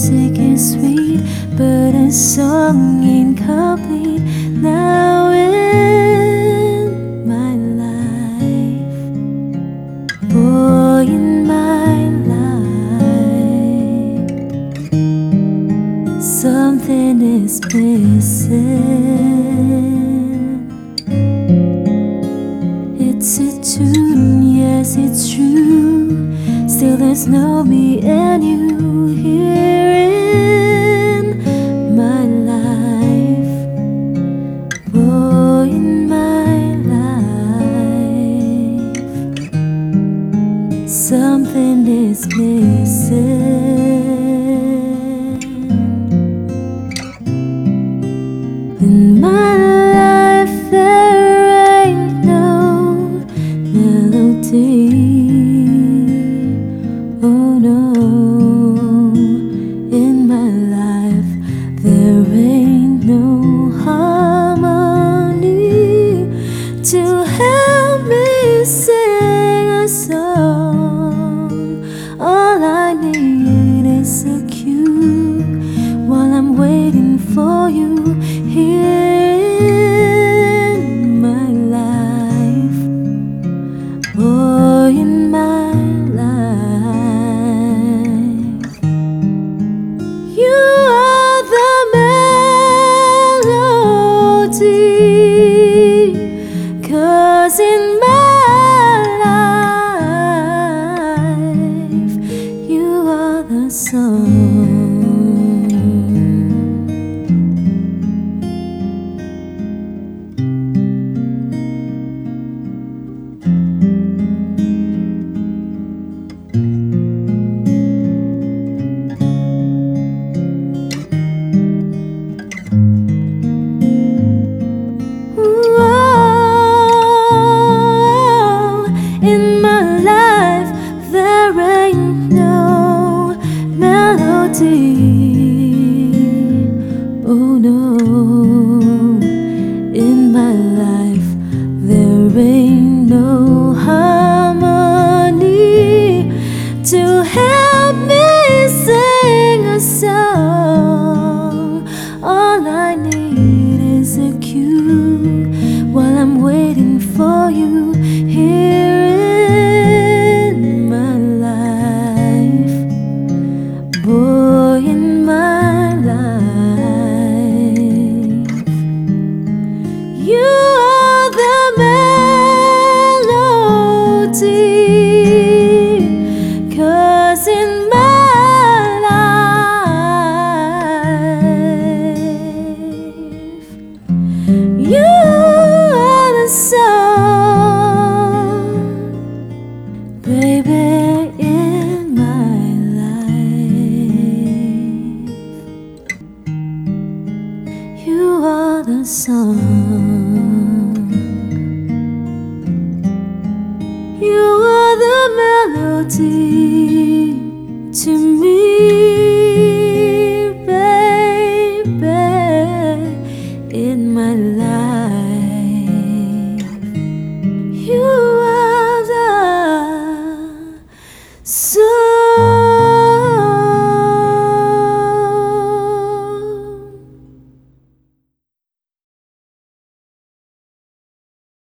music is sweet, but a song incomplete now in my life. Boy, in my life, something is missing. It's a tune, yes, it's true. Still there's no me and you here in my life. Oh, in my life, something is missing. In my life there ain't no melody. Oh no, in my life there ain't no harmony to help me sing a song. All I need is a cue while I'm waiting for you here in my life. Oh, in my life, you are the melody, 'cause in my life you are the song. In my life there ain't no melody. Oh no, in my life there ain't no harmony to help me sing a song. All I need is a cue while I'm waiting for you here in my life. Boy, in my life, you are the melody, 'cause in my life you are the song. Baby, in my life, you are the song. You are the melody to me.